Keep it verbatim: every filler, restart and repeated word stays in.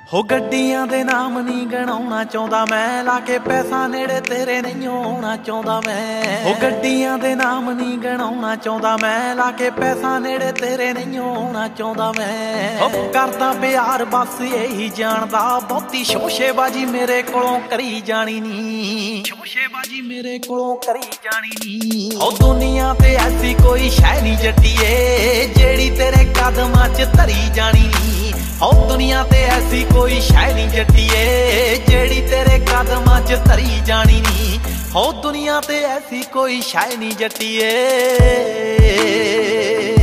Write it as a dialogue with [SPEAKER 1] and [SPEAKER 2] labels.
[SPEAKER 1] ਹੋ ਗੱਡੀਆਂ ਦੇ ਨਾਮ ਨਹੀਂ ਗਣਾਉਣਾ ਚਾਹੁੰਦਾ ਮੈਂ, ਲਾ ਕੇ ਪੈਸਾ ਨੇੜੇ ਤੇਰੇ ਨਹੀਂ ਆਉਣਾ ਚਾਹੁੰਦਾ ਮੈਂ। ਹੋ ਗੱਡੀਆਂ ਦੇ ਨਾਮ ਨਹੀਂ ਗਣਾਉਣਾ ਚਾਹੁੰਦਾ ਮੈਂ, ਲਾ ਕੇ ਪੈਸਾ ਨੇੜੇ ਤੇਰੇ ਨਹੀਂ ਆਉਣਾ ਚਾਹੁੰਦਾ ਮੈਂ। ਹੋ ਕਰਦਾ ਪਿਆਰ ਬਸ ਇਹੀ ਜਾਣਦਾ, ਬਹੁਤੀ ਸ਼ੋਸ਼ੇਬਾਜੀ ਮੇਰੇ ਕੋਲੋਂ ਕਰੀ ਜਾਣੀ ਨੀ, ਸ਼ੋਸ਼ੇਬਾਜੀ ਮੇਰੇ ਕੋਲੋਂ ਕਰੀ ਜਾਣੀ ਨੀ। ਹੋ ਦੁਨੀਆ ਤੇ ਐਸੀ ਕੋਈ ਸ਼ੈ ਨਹੀਂ ਜੱਟੀਏ, ਜਿਹੜੀ ਤੇਰੇ ਕਦਮਾਂ 'ਚ ਧਰੀ ਜਾਣੀ ਨੀ। ਹੋ ਦੁਨੀਆ ਤੇ ਐਸੀ ਕੋਈ ਸ਼ੈ ਨਹੀਂ ਜੱਟੀਏ, ਜਿਹੜੀ ਤੇਰੇ ਕਦਮਾਂ 'ਚ ਧਰੀ ਜਾਣੀ ਨੀ। ਹੋ ਦੁਨੀਆ ਤੇ ਐਸੀ ਕੋਈ ਸ਼ੈ ਨਹੀਂ ਜੱਟੀਏ।